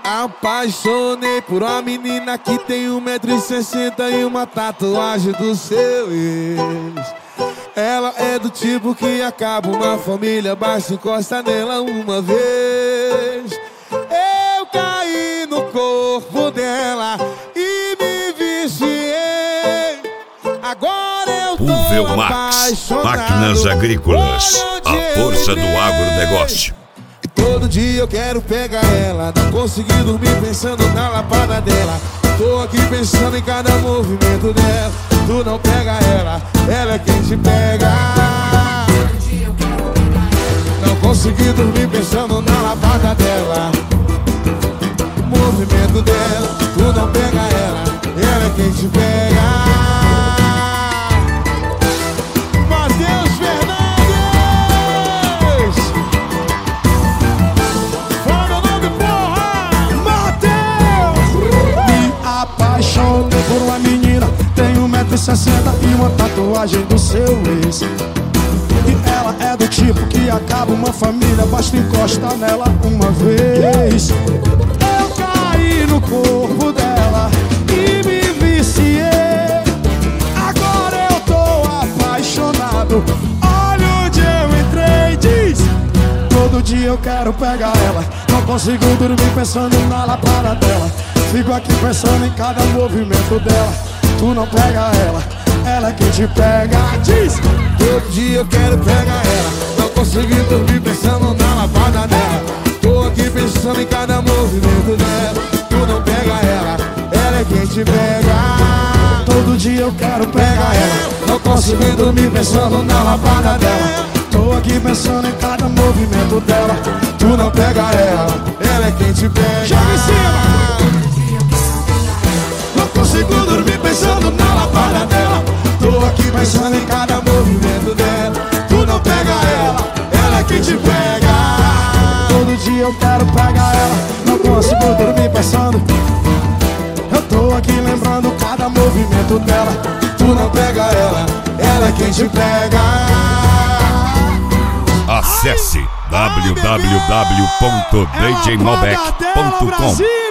apaixonei por uma menina que tem 1,60 m e uma tatuagem do seu ex. Ela é do tipo que acaba uma família, basta encostar nela uma vez. Eu caí no corpo dela e me viciei. Agora eu tô Pulvermax, máquinas agrícolas, a força do agronegócio. Todo dia eu quero pegar ela, não consegui dormir pensando na lapada dela. Tô aqui pensando em cada movimento dela. Tu não pega ela, ela é quem te pega. Não consegui dormir pensando na lapada dela. Movimento dela, tu não pega ela, ela é quem te pega. Apaixonei por uma menina, tem 1,60 m e uma tatuagem do seu ex. E ela é do tipo que acaba uma família, basta encostar nela uma vez. Eu caí no corpo dela e me viciei. Agora eu tô apaixonado, olha onde eu entrei, diz. Todo dia eu quero pegar ela, não consigo dormir pensando na lapada dela. Fico aqui pensando em cada movimento dela. Tu não pega ela, ela é quem te pega, diz. Todo dia eu quero pegar ela, não consegui dormir pensando na lapada dela. Tô aqui pensando em cada movimento dela. Tu não pega ela, ela é quem te pega. Todo dia eu quero pegar ela, não consegui dormir pensando na lapada dela. Tô aqui pensando em cada movimento dela. Tu não pega ela é quem te pega. Joga em cima! Não consigo dormir pensando na lapada dela. Tô aqui pensando em cada movimento dela. Tu não pega ela é quem te pega. Todo dia eu quero pegar ela, não consigo dormir pensando. Eu tô aqui lembrando cada movimento dela. Tu não pega ela é quem te pega. Acesse www.djmalbec.com.